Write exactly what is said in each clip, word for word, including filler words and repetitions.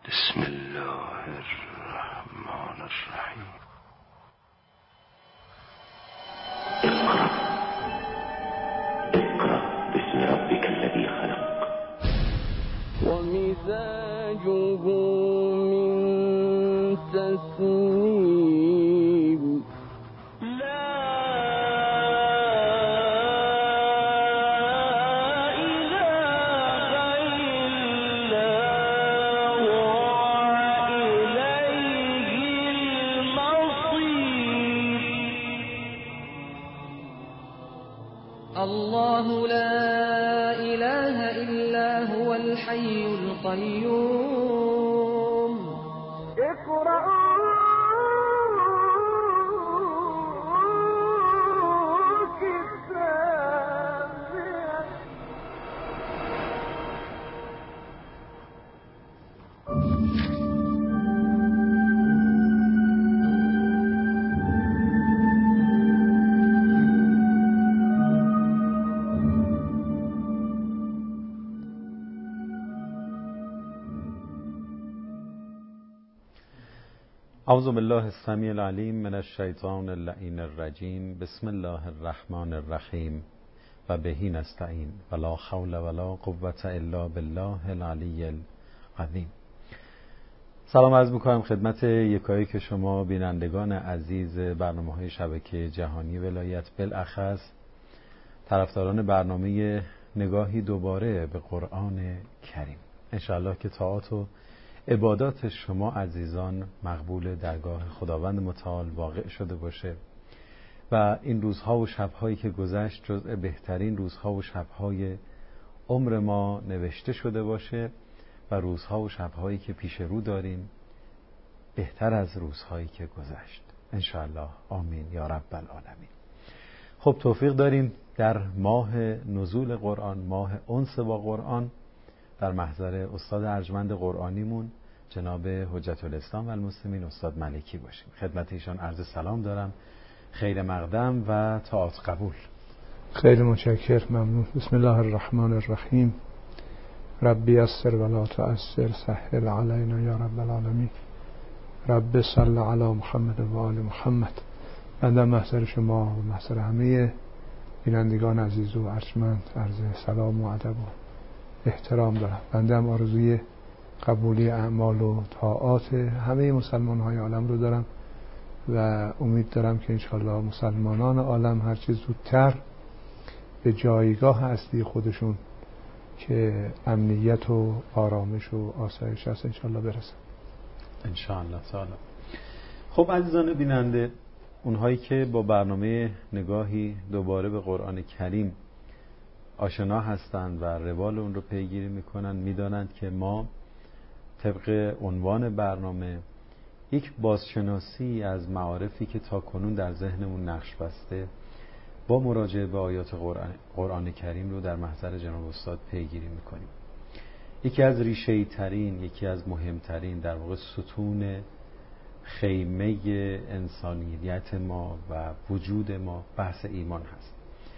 بسم الله الرحمن الرحیم. اقرأ اقرأ باسم ربك الذي خلق. ومزاجه من تسنيم. الله لا إله إلا هو الحي القيوم. اقرأ اعوذ بالله السمیع العلیم من الشیطان اللعین الرجیم. بسم الله الرحمن الرحیم و بهی نستعین ولا حول ولا قوة الا بالله العلی العظیم. سلام عرض میکنم خدمت یکایی که شما بینندگان عزیز برنامه‌های شبکه جهانی ولایت، بالاخص طرفداران برنامه نگاهی دوباره به قرآن کریم. انشاءالله که طاعات و عبادات شما عزیزان مقبول درگاه خداوند متعال واقع شده باشه و این روزها و شبهایی که گذشت جزء بهترین روزها و شبهای عمر ما نوشته شده باشه و روزها و شبهایی که پیش رو داریم بهتر از روزهایی که گذشت انشاءالله. آمین یا رب العالمین. خب توفیق داریم در ماه نزول قرآن، ماه انس با قرآن، در محضر استاد ارجمند قرآنیمون جناب حجت الاسلام و المسلمین استاد ملکی باشیم. خدمت ایشان عرض سلام دارم، خیر مقدم و طاعت قبول. خیلی متشکر، ممنون. بسم الله الرحمن الرحیم. ربی یسر ولا تعسر، سهل علینا یا رب العالمین. رب صل علی محمد و آل محمد. بنده محضر شما و محضر همه بینندگان عزیز و ارجمند عرض سلام و ادب و احترام دارم. بنده هم آرزوی قبولی اعمال و طاعات همه مسلمان های عالم رو دارم و امید دارم که انشاءالله مسلمانان عالم هرچی زودتر به جایگاه اصلی خودشون که امنیت و آرامش و آسایش هست انشاءالله برسن انشاءالله تعالی. خب عزیزان بیننده، اونهایی که با برنامه نگاهی دوباره به قرآن کریم آشنا هستند و روال اون رو پیگیری میکنن میدانند که ما طبق عنوان برنامه یک بازشناسی از معارفی که تا کنون در ذهنمون نقش بسته با مراجعه به آیات قرآن, قرآن کریم رو در محضر جناب استاد پیگیری میکنیم. یکی از ریشه‌ای ترین، یکی از مهمترین در واقع ستون خیمه انسانیت ما و وجود ما بحث ایمان هست.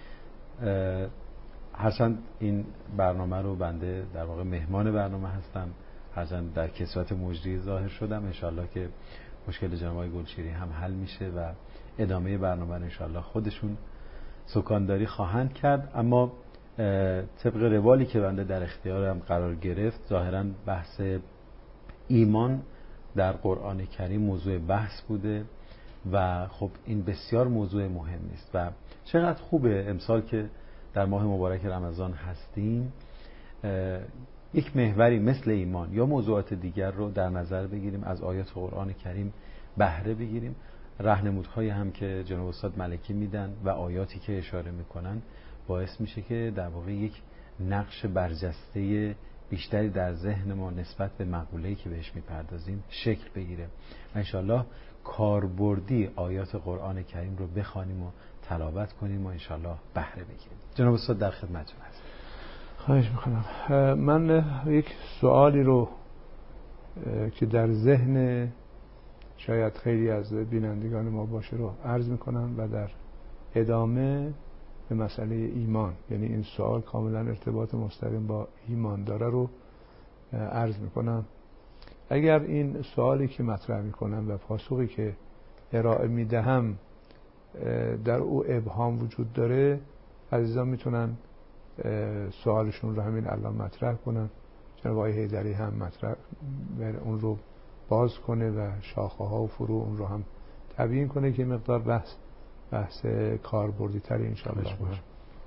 هرچند این برنامه رو بنده در واقع مهمان برنامه هستم، هرچند در کسوت مجری ظاهر شدم، انشالله که مشکل جناب آقای گلشیری هم حل میشه و ادامه برنامه رو انشالله خودشون سکانداری خواهند کرد. اما طبق روالی که بنده در اختیارم قرار گرفت، ظاهرا بحث ایمان در قرآن کریم موضوع بحث بوده و خب این بسیار موضوع مهمی است و چقدر خوبه امسال که در ماه مبارک رمضان هستیم یک محوری مثل ایمان یا موضوعات دیگر رو در نظر بگیریم، از آیات قرآن کریم بهره بگیریم. راهنمودهای هم که جناب استاد ملکی میدن و آیاتی که اشاره میکنن باعث میشه که در واقع یک نقش برجسته بیشتری در ذهن ما نسبت به مقوله‌ای که بهش میپردازیم شکل بگیره و انشالله کاربردی آیات قرآن کریم رو بخوانیم و تلاوت کنیم و انشالله بهره بگیریم. جناب استاد در خدمتتون هستم. خواهش میکنم. من یک سوالی رو که در ذهن شاید خیلی از بینندگان ما باشه رو عرض میکنم و در ادامه به مسئله ایمان، یعنی این سوال کاملا ارتباط مستقیم با ایمان داره، رو عرض میکنم. اگر این سوالی که مطرح میکنم و پاسخی که ارائه میدهم در او ابهام وجود داره، عزیزان میتونن سوالشون رو همین الان مطرح کنن. جناب آقای حیدری هم مطرح اون رو باز کنه و شاخه ها و فرو اون رو هم تبیین کنه که مقدار بحث بحث کاربردی تری انشاءالله باشه.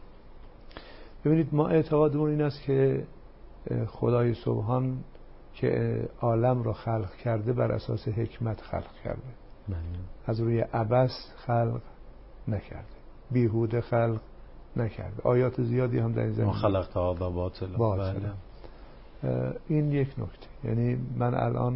ببینید، ما اعتقادمون این است که خدای سبحان که عالم را خلق کرده بر اساس حکمت خلق کرده. بله. از روی عبث خلق نکرده، بیهوده خلق نکرده. آیات زیادی هم در این زمینه خلقت هذا باطلا. باطلا. این یک نکته. یعنی من الان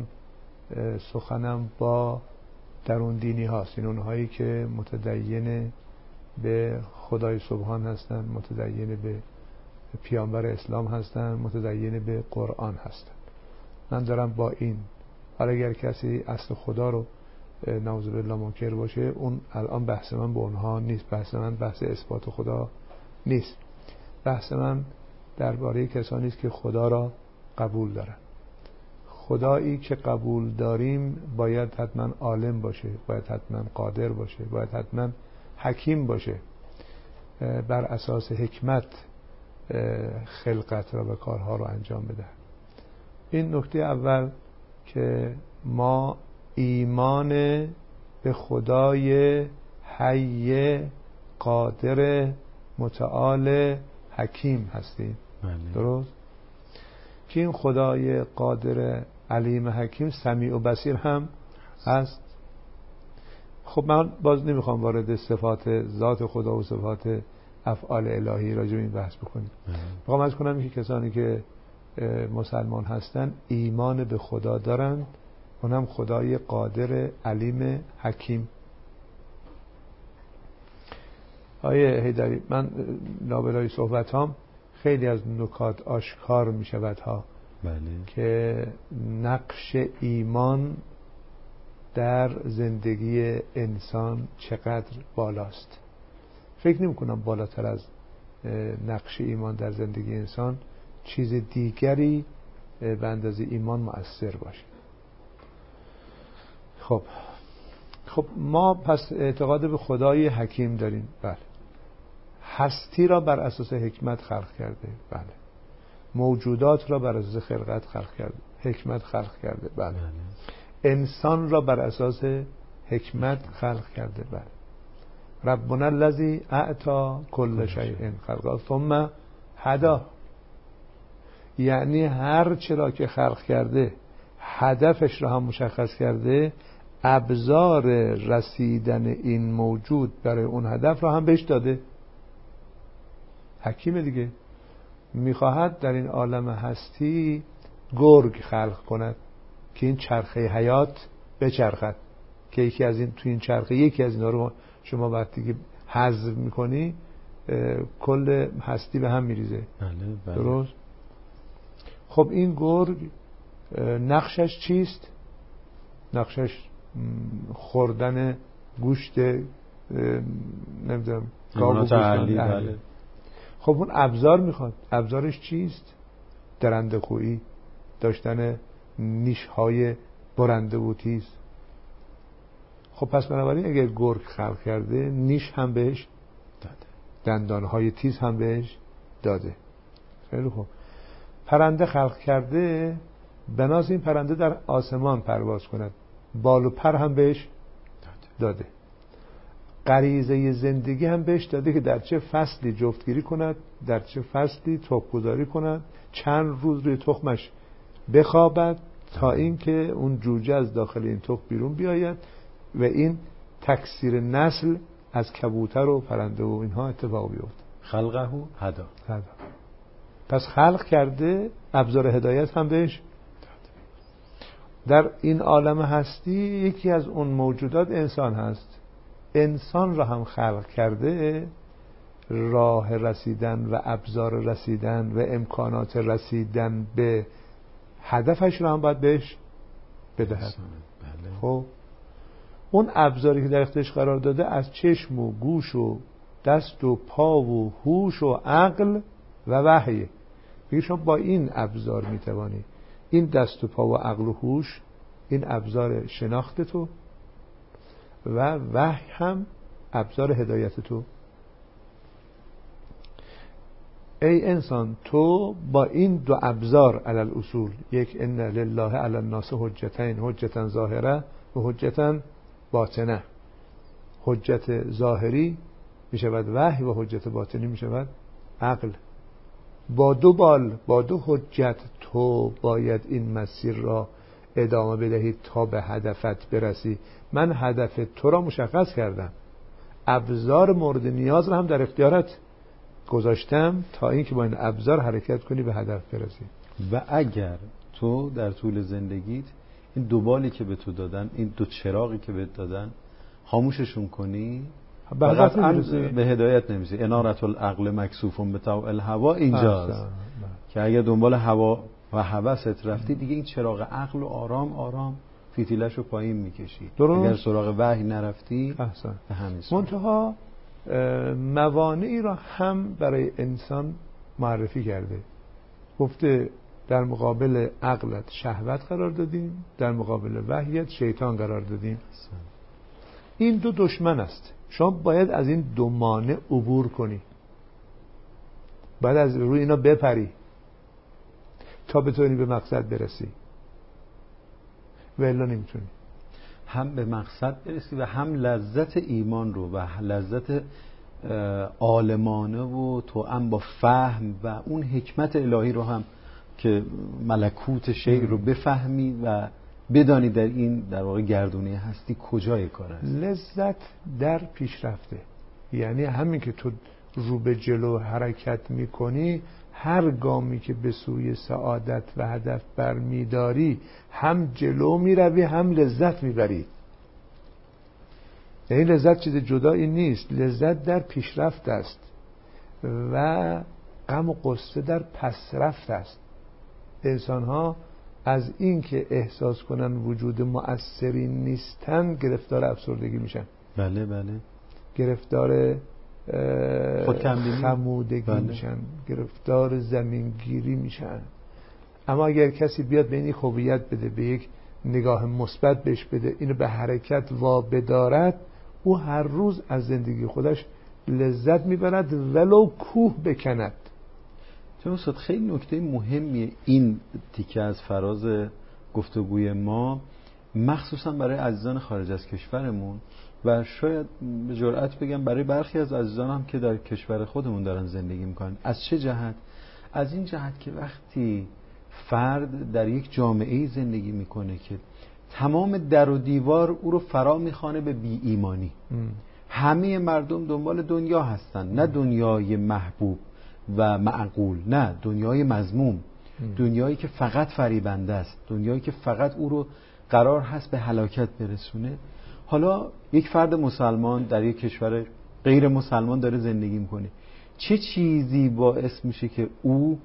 سخنم با درون دینی هاست، این اونهایی که متدین به خدای سبحان هستن، متدین به پیامبر اسلام هستن، متدین به قرآن هستن. من دارم با این، حالا اگر کسی اصل خدا رو نعوذ بالله منکر باشه، اون الان بحث من با اونها نیست. بحث من بحث اثبات خدا نیست. بحث من درباره کسانی است که خدا را قبول دارن. خدایی که قبول داریم باید حتما عالم باشه، باید حتما قادر باشه، باید حتما حکیم باشه، بر اساس حکمت خلقت را و کارها را انجام بده. این نکته اول که ما ایمان به خدای حی قادر متعال حکیم هستیم. درست؟ که این خدای قادر علیم حکیم سمیع و بصیر هم هست. خب من باز نمیخوام وارد صفات ذات خدا و صفات افعال الهی راجع به این بحث بکنیم. میخوام عرض کنم که کسانی که مسلمان هستن ایمان به خدا دارن، اونم خدای قادر علیم حکیم. آیه حیدری، من لابلای صحبتام خیلی از نکات آشکار می شود ها. بله. که نقش ایمان در زندگی انسان چقدر بالاست. فکر نمی کنم بالاتر از نقش ایمان در زندگی انسان چیز دیگری به اندازه ایمان مؤثر باشه. خب خب ما پس اعتقاد به خدای حکیم داریم. بله. هستی را بر اساس حکمت خلق کرده. بله. موجودات را بر اساس خلقت خلق کرده، حکمت خلق کرده. بله. بله. انسان را بر اساس حکمت خلق کرده. بله. ربنا الذی اعطی کل شیء خلقه ثم هدی. یعنی هر چرا که خلق کرده هدفش را هم مشخص کرده، ابزار رسیدن این موجود برای اون هدف را هم بهش داده. حکیم دیگه. میخواهد در این عالم هستی گرگ خلق کند که این چرخه حیات بچرخد، که یکی از این تو این چرخه یکی از اینا رو شما وقتی که حذف میکنی کل هستی به هم میریزه. بله بله. درست؟ خب این گرگ نقشش چیست؟ نقشش خوردن گوشت نمیدونم گاو و گوشت. خب اون ابزار میخواد. ابزارش چیست؟ درنده خویی، داشتن نیش های برنده و تیز. خب پس بنابراین اگر گرگ خلق کرده نیش هم بهش داده، دندان های تیز هم بهش داده. خیلی خوب. پرنده خلق کرده، بناس این پرنده در آسمان پرواز کند، بال و پر هم بهش داده. غریزه زندگی هم بهش داده که در چه فصلی جفتگیری کند، در چه فصلی تخم‌گذاری کند، چند روز روی تخمش بخوابد تا اینکه اون جوجه از داخل این تخم بیرون بیاید و این تکثیر نسل از کبوتر و پرنده و اینها اتفاق بیفته. خلقه هدا. هدا. پس خلق کرده، ابزار هدایت هم بهش. در این عالم هستی یکی از اون موجودات انسان هست. انسان را هم خلق کرده، راه رسیدن و ابزار رسیدن و امکانات رسیدن به هدفش را هم باید بهش بدهد. بله. خب اون ابزاری که در اختیارش قرار داده از چشم و گوش و دست و پا و هوش و عقل و وحی. بگید شما با این ابزار میتوانی این دست و پا و عقل و هوش این ابزار شناخت تو و وحی هم ابزار هدایت تو. ای انسان، تو با این دو ابزار علل اصول، یک ان لله علی الناس حجتین، حجتا ظاهره و حجتا باطنه، حجت ظاهری می شود وحی و حجت باطنی می شود عقل. با دو بال، با دو حجت تو باید این مسیر را ادامه بدهی تا به هدفت برسی. من هدف تو را مشخص کردم، ابزار مورد نیاز را هم در اختیارت گذاشتم تا اینکه با این ابزار حرکت کنی به هدف برسی. و اگر تو در طول زندگیت این دو بالی که به تو دادن، این دو چراغی که بهت دادن، خاموششون کنی، فقط به هدایت نمیرسی. انارت العقل مکسوفون به طوع الهوا اینجاست که اگر دنبال هوا و هوست رفتی دیگه این چراغ عقل و آرام آرام فتیلشو پایین میکشی. اگر سراغ وحی نرفتی احسن. به همین منتها موانعی را هم برای انسان معرفی کرده. گفته در مقابل عقلت شهوت قرار دادیم، در مقابل وحیت شیطان قرار دادیم. این دو دشمن است. شما باید از این دو مانع عبور کنی، باید از روی اینا بپری تا بتونی به مقصد برسی، و الا نمیتونی. هم به مقصد برسی و هم لذت ایمان رو و لذت عالمانه و توأم با فهم و اون حکمت الهی رو هم که ملکوت شیء رو بفهمی و بدانی در این در واقع گردونه هستی کجای کار است. لذت در پیشرفته، یعنی همین که تو رو به جلو حرکت میکنی، هر گامی که به سوی سعادت و هدف برمیداری هم جلو میروی هم لذت میبری. یعنی لذت چیز جدایی نیست، لذت در پیشرفت است و غم و غصه در پسرفت است. انسان ها از این که احساس کنن وجود مؤثری نیستن گرفتار افسردگی میشن. بله بله. گرفتار خمودگی بله. میشن، گرفتار زمینگیری میشن. اما اگر کسی بیاد به این خوبیت بده، به یک نگاه مثبت بهش بده، اینو به حرکت وابدارد، او هر روز از زندگی خودش لذت میبرد ولو کوه بکند. چون استاد خیلی نکته مهمیه این تیکه از فراز گفتگوی ما، مخصوصا برای عزیزان خارج از کشورمون و شاید به جرئت بگم برای برخی از عزیزان هم که در کشور خودمون دارن زندگی میکنن. از چه جهت؟ از این جهت که وقتی فرد در یک جامعه زندگی میکنه که تمام در و دیوار او رو فرا میخوانه به بی ایمانی، همه مردم دنبال دنیا هستن، نه دنیای محبوب و معقول، نه دنیای مذموم، دنیایی که فقط فریبنده است، دنیایی که فقط او رو قرار هست به هلاکت برسونه. حالا یک فرد مسلمان در یک کشور غیر مسلمان داره زندگی میکنه، چه چیزی باعث میشه که او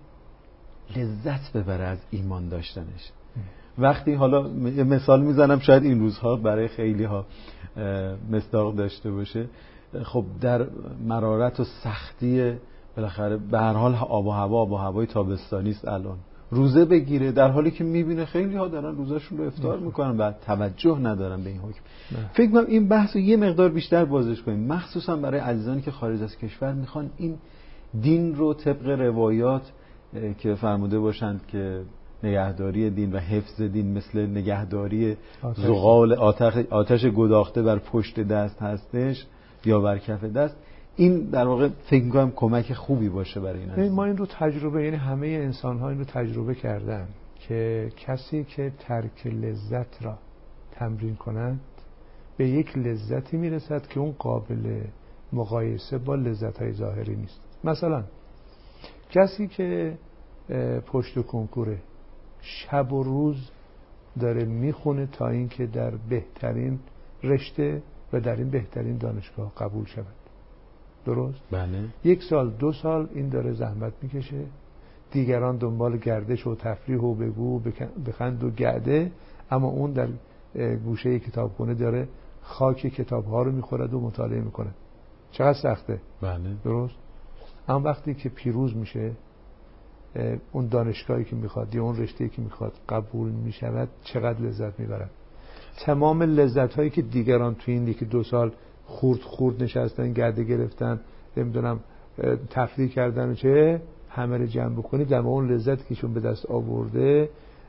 لذت ببره از ایمان داشتنش؟ وقتی حالا مثال میزنم شاید این روزها برای خیلی ها مصداق داشته باشه، خب در مرارت و سختی بالاخره به هر حال آب و هوا آب و هوای تابستانی است، الان روزه بگیره در حالی که میبینه خیلی ها دارن روزاشون رو افطار میکنن و توجه ندارن به این حکم. فکر کنم این بحث رو یه مقدار بیشتر بازش کنیم، مخصوصا برای عزیزانی که خارج از کشور میخوان این دین رو طبق روایات که فرموده باشند که نگهداری دین و حفظ دین مثل نگهداری زغال آتش, آتش گداخته بر پشت دست هستش یا بر کف دست، این در واقع فکر می‌کنم کمک خوبی باشه برای این عزیزان. ما این رو تجربه، یعنی همه انسان‌ها این رو تجربه کردن که کسی که ترک لذت را تمرین کنند به یک لذتی میرسد که اون قابل مقایسه با لذت‌های ظاهری نیست. مثلا کسی که پشت کنکوره شب و روز داره میخونه تا اینکه در بهترین رشته و در این بهترین دانشگاه قبول شود، درست؟ بله. یک سال دو سال این داره زحمت میکشه، دیگران دنبال گردش و تفریح و بگو بخند و گرده، اما اون در گوشه کتابخونه داره خاک کتابها رو میخورد و مطالعه میکنه. چقدر سخته. بله. درست؟ اما وقتی که پیروز میشه اون دانشگاهی که میخواد یا اون رشته‌ای که میخواد قبول میشود چقدر لذت میبرد. تمام لذت هایی که دیگران تو این یکی دو سال خورد خورد نشستن، گرده گرفتن، نمیدونم تفریح کردن و چه، همه رو جمع بکنید در اون لذت که شون به دست آورده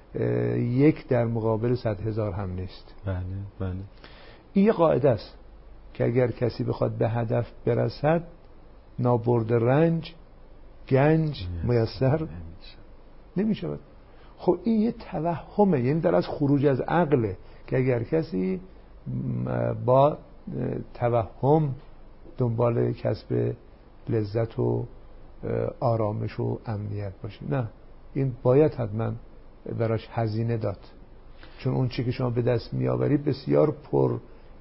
یک در مقابل صد هزار هم نیست. بله بله. این یه قاعده است که اگر کسی بخواد به هدف برسد نابرد رنج گنج میسر نمی شود. خب این یه توهمه، یعنی در از خروج از عقله که اگر کسی با توهم دنبال کسب لذت و آرامش و امنیت باشه. نه، این باید حتما براش هزینه داد، چون اون چی که شما به دست میآورید بسیار پر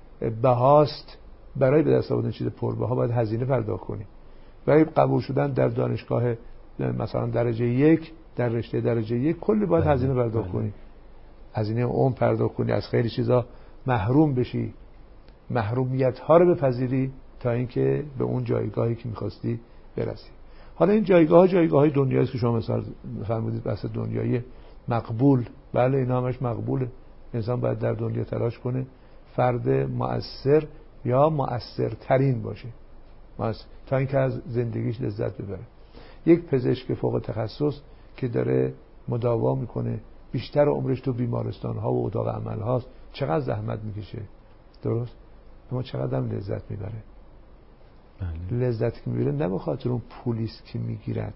بهاست. برای به دست آوردن چیز پر بها باید هزینه پرداخت کنی. برای قبول شدن در دانشگاه مثلا درجه یک، در رشته درجه یک کلی باید بله. هزینه پرداخت بله. کنی، هزینه عمر پرداخت کنی، از خیلی چیزا محروم بشی، محرومیت ها رو بپذیری تا اینکه به اون جایگاهی که می‌خواستی برسی. حالا این جایگاه ها جایگاه های دنیایی است که شما مثلا فرمودید بحث دنیای مقبول. بله اینا همش مقبوله. انسان باید در دنیا تلاش کنه فرد مؤثر یا مؤثرترین باشه مؤثر. تا اینکه از زندگیش لذت ببره. یک پزشک فوق تخصص که داره مداوا میکنه بیشتر عمرش تو بیمارستان ها و اتاق عمل هاست، چقدر زحمت میکشه، درست؟ اما چقدر هم لذت میبره. بله. لذتی که میبره نه به خاطر اون پولیست که میگیرد،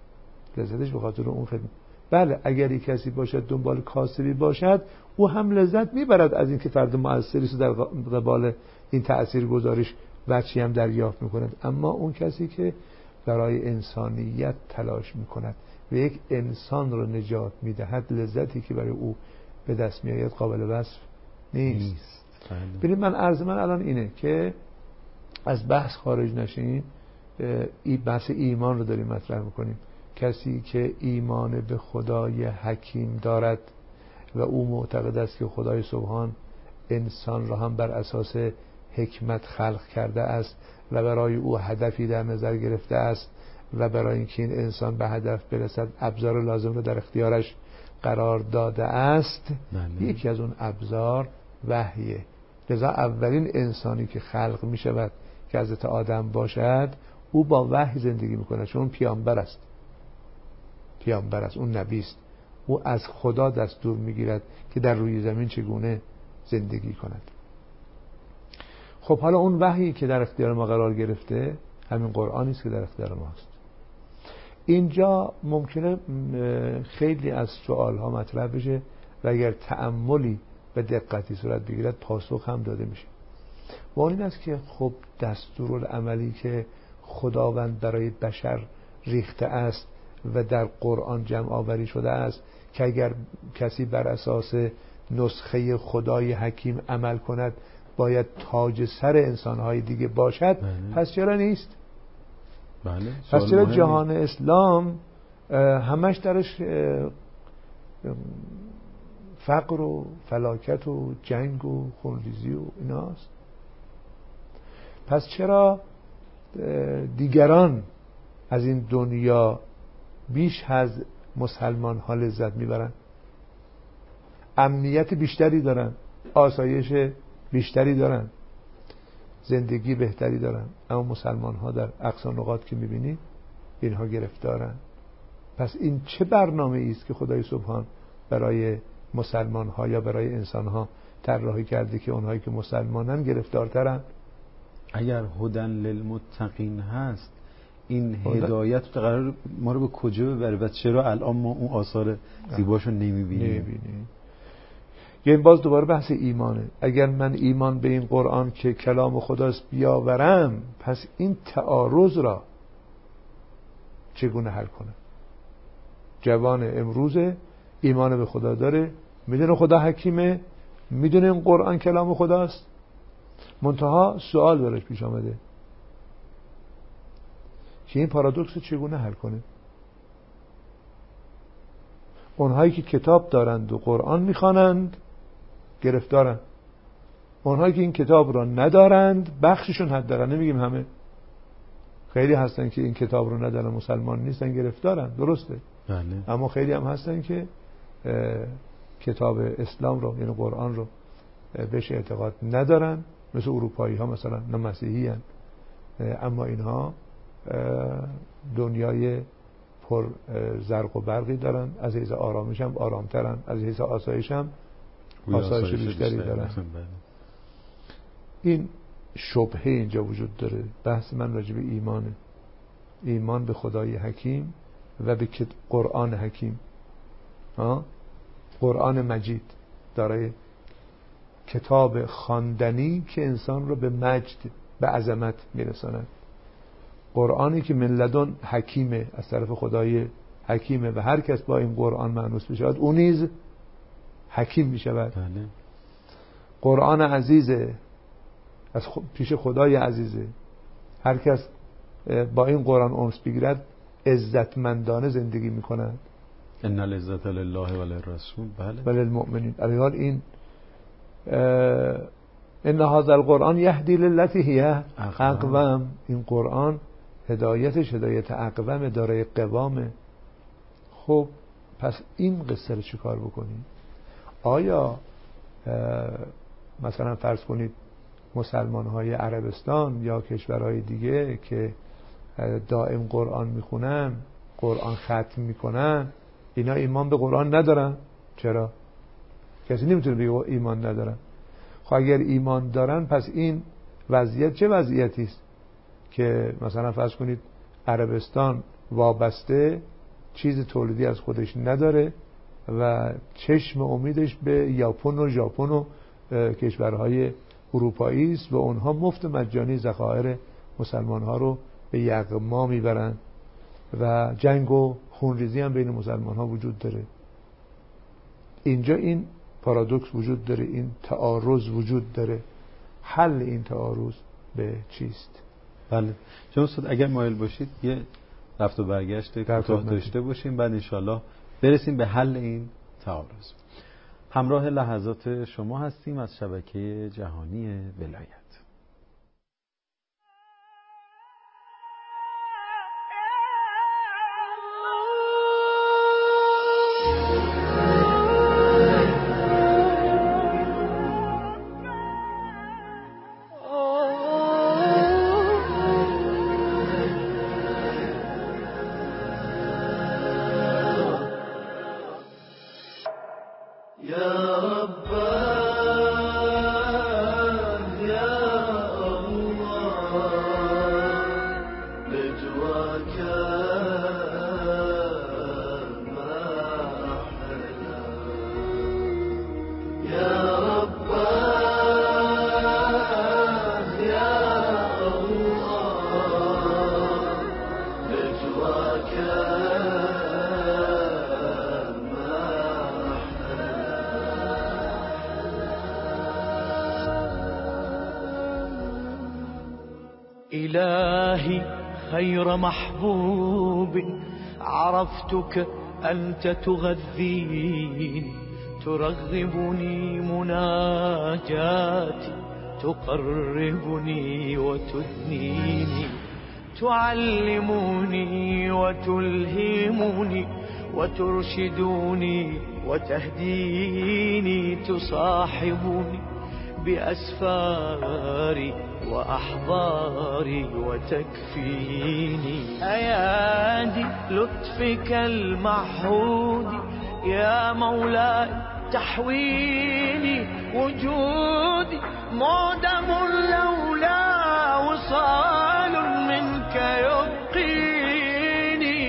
لذتش به خاطر اون خدمت. بله اگر یک کسی باشد دنبال کاسبی باشد او هم لذت میبرد از اینکه فرد مؤثری است در قبال این تأثیر گذارش بچی هم دریافت میکند. اما اون کسی که برای انسانیت تلاش میکند و یک انسان رو نجات میدهد، لذتی که برای او به دست میآید قابل وصف نیست, نیست. ببینید من عرض من الان اینه که از بحث خارج نشین. این بحث ایمان رو داریم مطرح میکنیم. کسی که ایمان به خدای حکیم دارد و او معتقد است که خدای سبحان انسان را هم بر اساس حکمت خلق کرده است و برای او هدفی در نظر گرفته است و برای اینکه این انسان به هدف برسد ابزار لازم را در اختیارش قرار داده است. بله. یکی از اون ابزار وحیه. لذا اولین انسانی که خلق می شود که حضرت آدم باشد او با وحی زندگی می کند، چون اون پیامبر است. پیامبر است، اون نبی است. او از خدا دستور می گیرد که در روی زمین چگونه زندگی کند. خب حالا اون وحی که در اختیار ما قرار گرفته همین قرآنی است که در اختیار ما است. اینجا ممکنه خیلی از سوالها مطرح بشه و اگر تأملی به دقتی صورت بگیرد پاسخ هم داده میشه. و اون این است که خب دستورالعملی که خداوند برای بشر ریخته است و در قرآن جمع آوری شده است که اگر کسی بر اساس نسخه خدای حکیم عمل کند باید تاج سر انسانهای دیگه باشد. بله. پس چرا نیست؟ بله. پس چرا جهان اسلام همش درش فقر و فلاکت و جنگ و خونریزی و ایناست؟ پس چرا دیگران از این دنیا بیش از مسلمان ها لذت میبرن، امنیت بیشتری دارن، آسایش بیشتری دارن، زندگی بهتری دارن، اما مسلمان ها در اقصا نقاط که میبینی اینها گرفتارن؟ پس این چه برنامه است که خدای سبحان برای مسلمان ها یا برای انسان ها طراحی کرده که اونهایی که مسلمانن گرفتارترن؟ اگر هدن للمتقین هست این هدایت قرار ما رو به کجا ببره و چرا الان ما اون آثار زیباشو نمیبینیم؟ نمیبینیم. یعنی باز دوباره بحث ایمانه. اگر من ایمان به این قرآن که کلام خداست بیاورم، پس این تعارض را چگونه حل کنم؟ جوان امروزه ایمان به خدا داره، میدونه خدا حکیمه، میدونه این قرآن کلام خداست، منتها سوال براش پیش آمده که این پارادوکس چگونه حل کنه. اونهایی که کتاب دارند و قرآن میخوانند گرفتارن، اونهایی که این کتاب را ندارند بخششون حد دارن، نمیگیم همه، خیلی هستن که این کتاب رو ندارن، مسلمان نیستن، گرفتارن، درسته، بله. اما خیلی هم هستن که کتاب اسلام رو یعنی قرآن رو بهش اعتقاد ندارن، مثل اروپایی ها مثلا، نه مسیحی هن. اما اینها دنیای پر زرق و برقی دارن، از حیث آرامش هم آرامترن، از حیث آسایش هم آسایش بیشتری دارن. این شبهه اینجا وجود داره. بحث من راجع به ایمانه، ایمان به خدای حکیم و به قرآن حکیم. ها؟ قرآن مجید دارای کتاب خواندنی که انسان رو به مجد، به عظمت میرساند. قرآنی که من لدن حکیمه، از طرف خدای حکیمه و هر کس با این قرآن مانوس بشود اون نیز حکیم میشود. بله. قرآن عزیزه، از پیش خدای عزیزه، هر کس با این قرآن انس بگیرد عزتمندانه زندگی میکند. ان العزت لله و للرسول بله و للمؤمنین. علیحال این ان هذا القرآن یهدی للتی هی اقوم، این قرآن هدایتش هدایت اقوم، دارای قوامه. خب پس این قصه رو چیکار بکنیم؟ آیا مثلا فرض کنید مسلمان های عربستان یا کشورهای دیگه که دائم قرآن میخونن، قرآن ختم میکنن، اینا ایمان به قرآن ندارن؟ چرا؟ کسی نمیتونه بگه ایمان ندارن. خب اگر ایمان دارن پس این وضعیت چه وضعیتی است که مثلا فرض کنید عربستان وابسته، چیز تولیدی از خودش نداره و چشم امیدش به ژاپن و ژاپن و کشورهای اروپایی است و اونها مفت مجانی ذخایر مسلمان ها رو به یغما میبرن و جنگ و خونریزی هم بین مسلمان ها وجود داره. اینجا این پارادوکس وجود داره، این تعارض وجود داره. حل این تعارض به چیست؟ بله جناب استاد اگر مایل باشید یه رفت و برگشت کوتاه داشته باشیم، بعد انشالله برسیم به حل این تعارض. همراه لحظات شما هستیم از شبکه جهانی ولایت. إلهي خير محبوب عرفتك أنت تغذيني، ترغبني مناجاتي، تقربني وتدنيني، تعلمني وتلهمني وترشدني وتهديني، تصاحبني بأسفاري وأحضاري وتكفيني. أيادي لطفك المعهود يا مولاي تحويني، وجودي معدم لولا وصال منك يبقيني.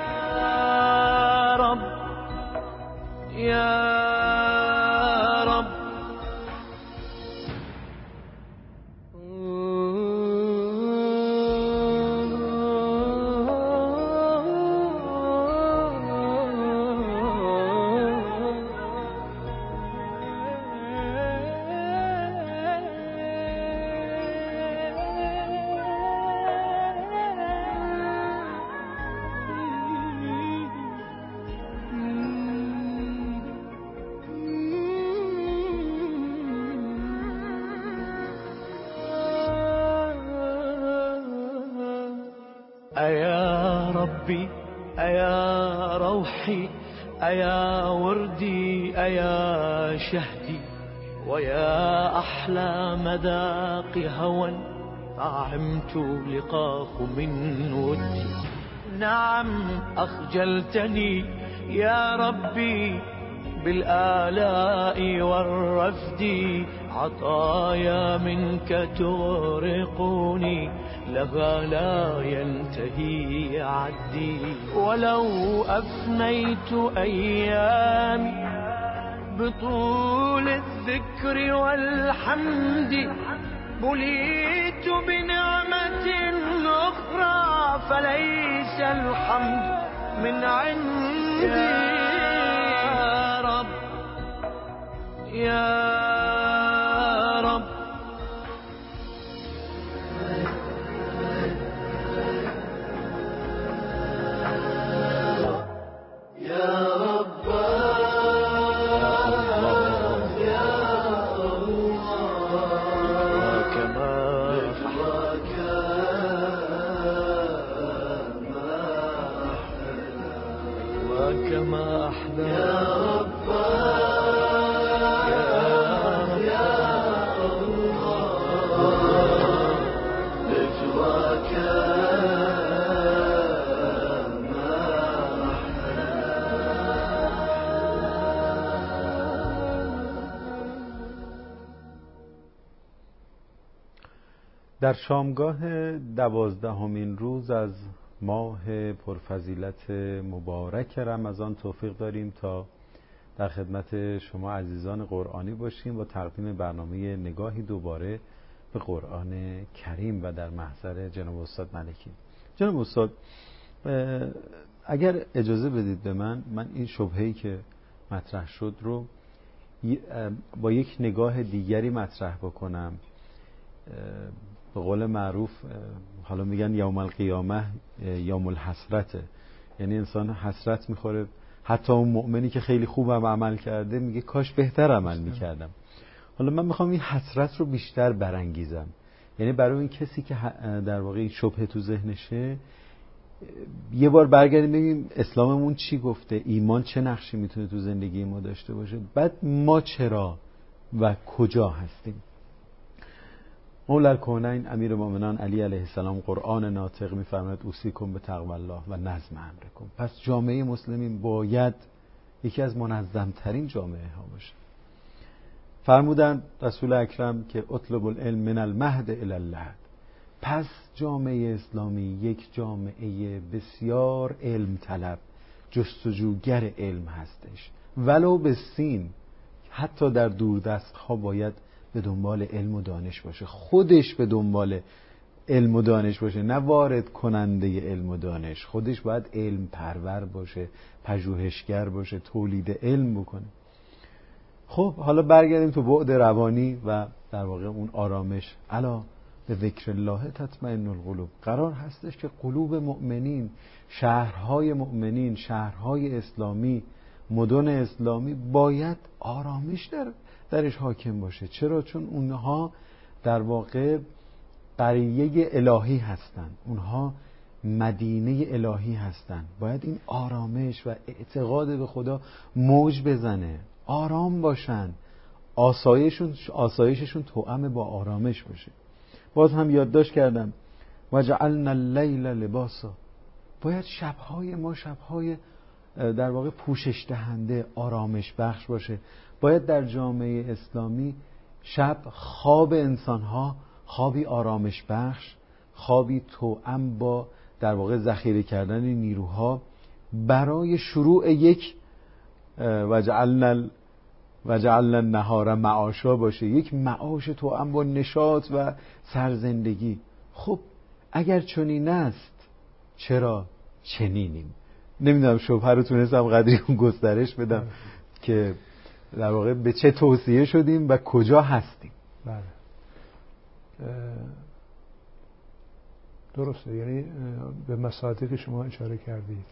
يا رب يا أيا ربي أيا روحي أيا وردي أيا شهدي ويا أحلى مذاق هوى طعمت لقاك من ودي. نعم أخجلتني يا ربي بالآلاء والرفد، عطايا منك تغرقني لها لا ينتهي عدي. ولو أفنيت أيامي بطول الذكر والحمد بليت بنعمة أخرى فليس الحمد من عندي. يا رب يا رب يا رب يا الله كما وكما أحلى يا رب يا الله نجواك در شامگاه دوازدهمین روز از ماه پرفضیلت مبارک رمضان توفیق داریم تا در خدمت شما عزیزان قرآنی باشیم و تقدیم برنامه نگاهی دوباره به قرآن کریم و در محضر جناب استاد ملکی. جناب استاد اگر اجازه بدید به من من این شبهه‌ای که مطرح شد رو با یک نگاه دیگری مطرح بکنم. به قول معروف حالا میگن یوم القیامه یوم الحسرته، یعنی انسان حسرت میخوره، حتی اون مؤمنی که خیلی خوبم عمل کرده میگه کاش بهتر عمل میکردم. حالا من میخوام این حسرت رو بیشتر برانگیزم، یعنی برای این کسی که در واقع این شبهه تو ذهنشه یه بار برگردیم ببینیم اسلاممون چی گفته، ایمان چه نقشی میتونه تو زندگی ما داشته باشه، بعد ما چرا و کجا هستیم. مولا الکونین امیرالمومنین علی علیه السلام قرآن ناطق میفرماید اوصیکم بتقوی الله و نظم امرکم. پس جامعه مسلمین باید یکی از منظمترین جامعه ها باشه. فرمودند رسول اکرم که اطلب العلم من المهد الی اللحد. پس جامعه اسلامی یک جامعه بسیار علم طلب، جستجوگر علم هستش، ولو به سین، حتی در دوردست ها باید به دنبال علم و دانش باشه، خودش به دنبال علم و دانش باشه، نه وارد کننده علم و دانش. خودش باید علم پرور باشه، پژوهشگر باشه، تولید علم بکنه. خب حالا برگردیم تو بعد روانی و در واقع اون آرامش. الا به ذکر الله تطمئن القلوب. قرار هستش که قلوب مؤمنین، شهرهای مؤمنین، شهرهای اسلامی، مدن اسلامی باید آرامش در درش حاکم باشه. چرا؟ چون اونها در واقع قریه الهی هستن، اونها مدینه الهی هستن. باید این آرامش و اعتقاد به خدا موج بزنه، آرام باشن، آسایششون آسایششون توأم با آرامش باشه. باز هم یادداشت کردم وجعلنا اللیل لباسا. باید شبهای ما شبهای در واقع پوشش دهنده، آرامش بخش باشه. باید در جامعه اسلامی شب خواب انسانها خوابی آرامش بخش، خوابی توأم با در واقع ذخیره کردن نیروها برای شروع یک وجعلنا وجعلنا النهار معاشا باشه، یک معاش توأم با نشاط و سرزندگی. خب اگر چنین است چرا چنینیم؟ نمیدونم شبهه رو تونستم قدری اون گسترش بدم که در واقع به چه توصیه شدیم و کجا هستیم. بله درسته، یعنی به مسائلی که شما اشاره کردید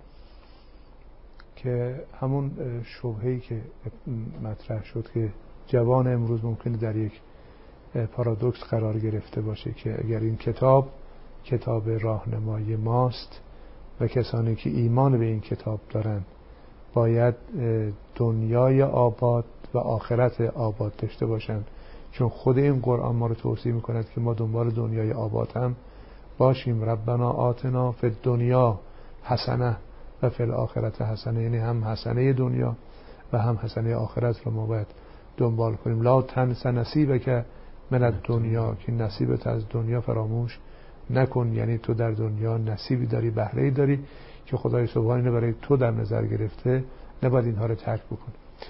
که همون شبهه‌ای که مطرح شد که جوان امروز ممکنه در یک پارادوکس قرار گرفته باشه که اگر این کتاب کتاب راهنمای ماست و کسانی که ایمان به این کتاب دارن باید دنیای آباد و آخرت آباد داشته باشن، چون خود این قرآن ما رو توصیه میکند که ما دنبال دنیای آباد هم باشیم. ربنا آتنا فی الدنیا حسنه و فی الاخرت حسنه، یعنی هم حسنه دنیا و هم حسنه آخرت رو ما باید دنبال کنیم. لا تنس نصیبک من الدنیا، که نصیبت از دنیا فراموش نکن، یعنی تو در دنیا نصیبی داری، بهره‌ای داری که خدای سبحانه برای تو در نظر گرفته، نباید اینها رو ترک بکن.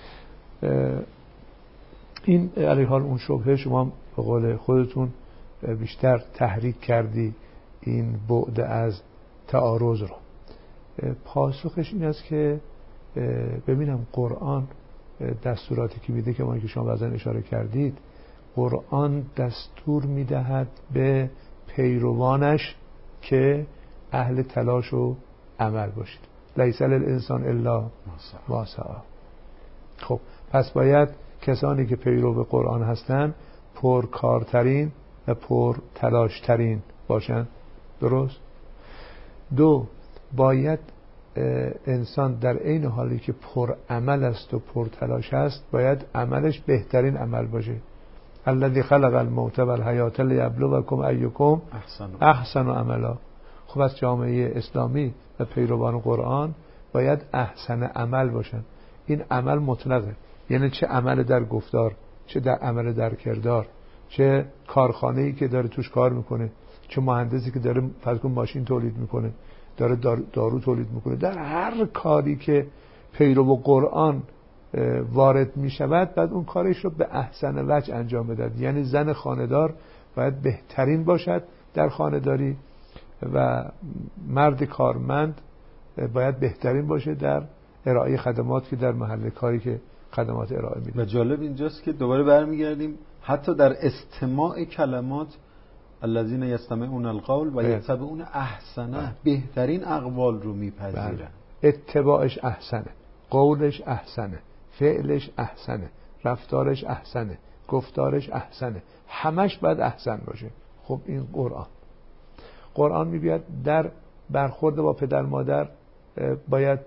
این علیه حال اون شبهه شما به قول خودتون بیشتر تحریک کردی این بعد از تعارض رو. پاسخش این است که ببینم قرآن دستوراتی که میده که ما که شما بعضا اشاره کردید، قرآن دستور میدهد به پیروانش که اهل تلاش و عمل باشید. لیس للانسان الا ما سعی. خب پس باید کسانی که پیرو به قرآن هستن پرکارترین و پرتلاشترین باشن. درست؟ دو، باید انسان در عین حالی که پر عمل است و پر تلاش است باید عملش بهترین عمل باشه. الذی خلق الموت والحیات لیبلوکم ایکم احسن عملا. خب از جامعه اسلامی و پیروان قرآن باید احسن عمل باشن. این عمل مطلقه، یعنی چه عمل در گفتار، چه در عمل در کردار، چه کارخانه‌ای که داره توش کار میکنه، چه مهندسی که داره فرض کن ماشین تولید میکنه، داره دارو تولید میکنه، در هر کاری که پیرو قرآن وارد میشود بعد اون کارش رو به احسن وجه انجام بده. یعنی زن خانه‌دار باید بهترین باشد در خانه‌داری و مرد کارمند باید بهترین باشه در ارائه خدمات که در محل کاری که خدمات ارائه میده. و جالب اینجاست که دوباره برمیگردیم حتی در استماع کلمات الذین یستمعون القول و یتبعون احسنه، بهترین اقوال رو میپذیرن. اتباعش احسنه، قولش احسنه، فعلش احسنه، رفتارش احسنه، گفتارش احسنه، همش باید احسن باشه. خب این قرآن قرآن میبید در برخورد با پدر مادر باید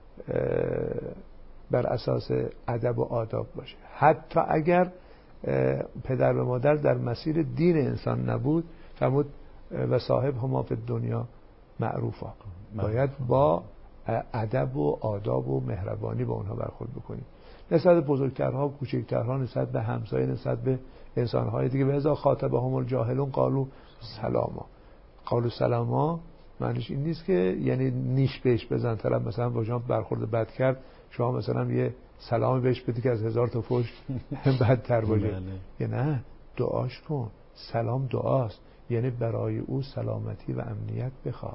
بر اساس ادب و آداب باشه. حتی اگر پدر و مادر در مسیر دین انسان نبود، فرمود و صاحب هما فی دنیا معروفا، باید با ادب و آداب و مهربانی با اونها برخورد بکنیم. نسبت بزرگترها و کوچکترها، نسبت به همسایه، نسبت به انسانهای دیگه. و اذا خاطبهم الجاهلون قالوا سلاما. قالوا سلاما معنیش این نیست که یعنی نیش بهش بزن، طرف مثلا با شما برخورد بد کرد شما مثلا یه سلام بهش بدی که از هزار تا فحش بدتر باشه. یا نه، دعاش کن. سلام دعاست، یعنی برای او سلامتی و امنیت بخواه،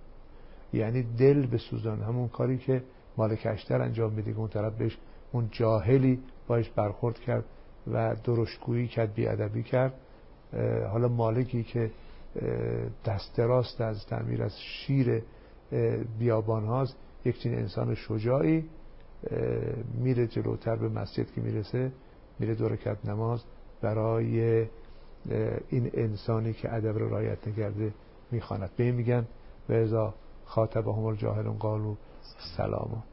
یعنی دل بسوزان. همون کاری که مالک اشتر انجام میده که اون طرف بهش اون جاهلی باش برخورد کرد و درشتگویی کرد، بیادبی کرد. حالا مالکی که دست راست از تعمیر از شیر بیابان هاست، یک چنین انسان شجاعی میره جلوتر به مسجد که میرسه میره دو رکعت نماز برای این انسانی که ادب رو رعایت نکرده میخواند. به این میگن و اذا خاطبهم الجاهلون قالوا سلاما.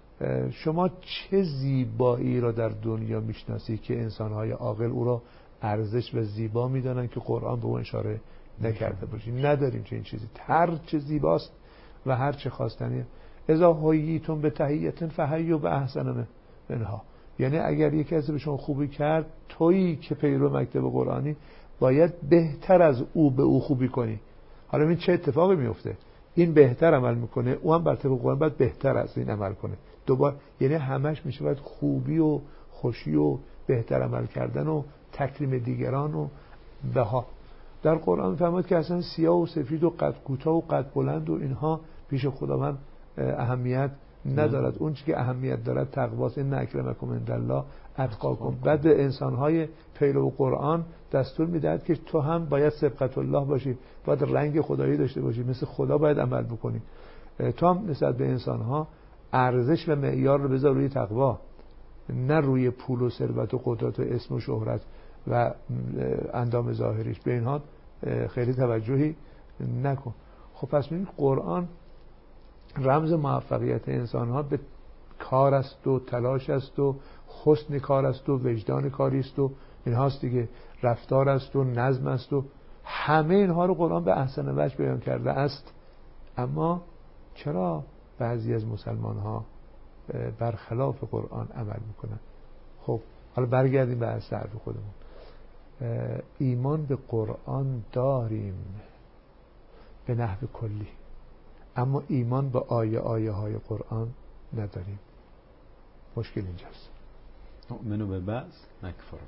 شما چه زیبایی را در دنیا میشناسی که انسانهای عاقل او را ارزش و زیبا میدانن که قرآن به اون اشاره نکرده باشه؟ نداریم چه این چیزی. هر چه زیباست و هر چه خواستنیه. اذا حییتم به تحیة فحیوا باحسن منها. یعنی اگر یک کسی به شما خوبی کرد، تویی که پیرو مکتب قرآنی باید بهتر از او به او خوبی کنی. حالا این چه اتفاقی میفته؟ این بهتر عمل میکنه، او هم بر طبق قرآن باید بهتر از این عمل کنه. دوباره یعنی همش میشه باید خوبی و خوشی و بهتر عمل کردن و تکریم دیگران و بها. در قرآن میفرماید که اصلا سیاه و سفید و قد کوتاه و قد بلند و اینها پیش خداوند اهمیت ندارد. اون چیزی که اهمیت دارد تقواست. ان اکرمکم عندالله اتقاکم. بعد انسان‌های پیرو قرآن دستور میدهد که تو هم باید سبقت الله باشی، باید رنگ خدایی داشته باشی، مثل خدا باید عمل بکنی. تو هم نسبت به انسان‌ها ارزش و معیار رو بذار روی تقوا، نه روی پول و ثروت و قدرت و اسم و شهرت و اندام ظاهریش. به اینها خیلی توجهی نکن. خب پس می‌بینید قرآن رمز موفقیت انسان ها به کار است و تلاش است و حسن کار است و وجدان کاری است و این هاست دیگه، رفتار است و نظم است و همه اینها رو قرآن به احسن وجه بیان کرده است. اما چرا بعضی از مسلمان ها برخلاف قرآن عمل میکنن؟ خب حالا برگردیم به اصل حرف خودمون. ایمان به قرآن داریم به نحو کلی، اما ایمان به آیه آیه های قرآن نداریم. مشکل اینجاست. نؤمنو به بعض نکفر.